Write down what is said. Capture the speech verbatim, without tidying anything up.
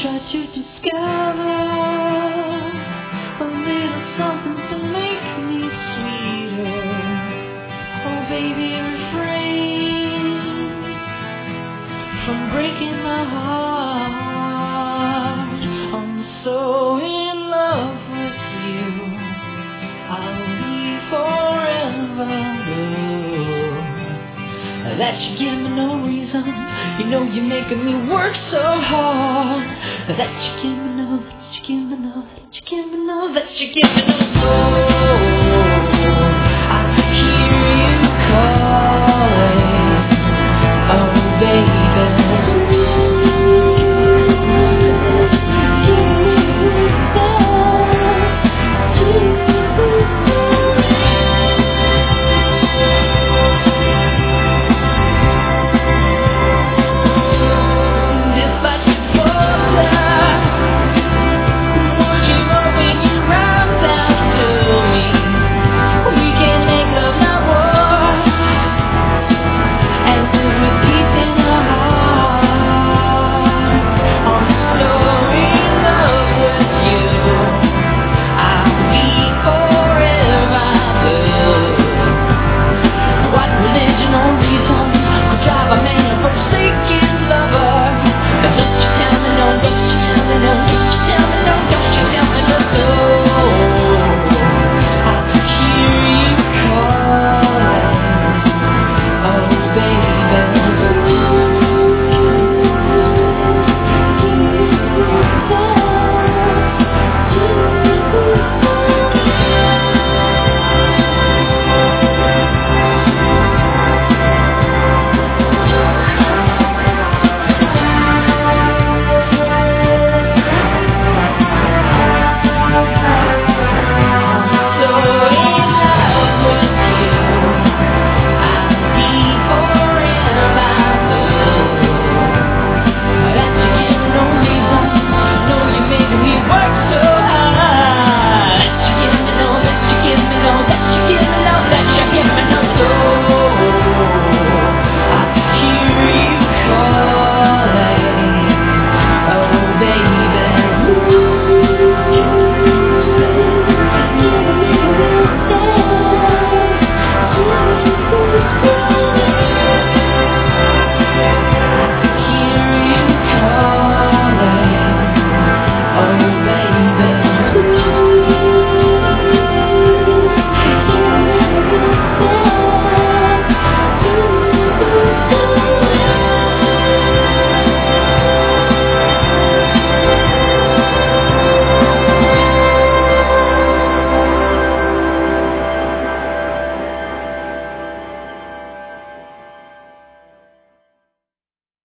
try to discover a little something to make me sweeter. Oh baby, refrain from breaking my heart. I'm so in love with you, I'll be forever blue. That you give me no reason, you know you're making me work so hard. That you give me no, that you give me no, that you give me no, that you give me no.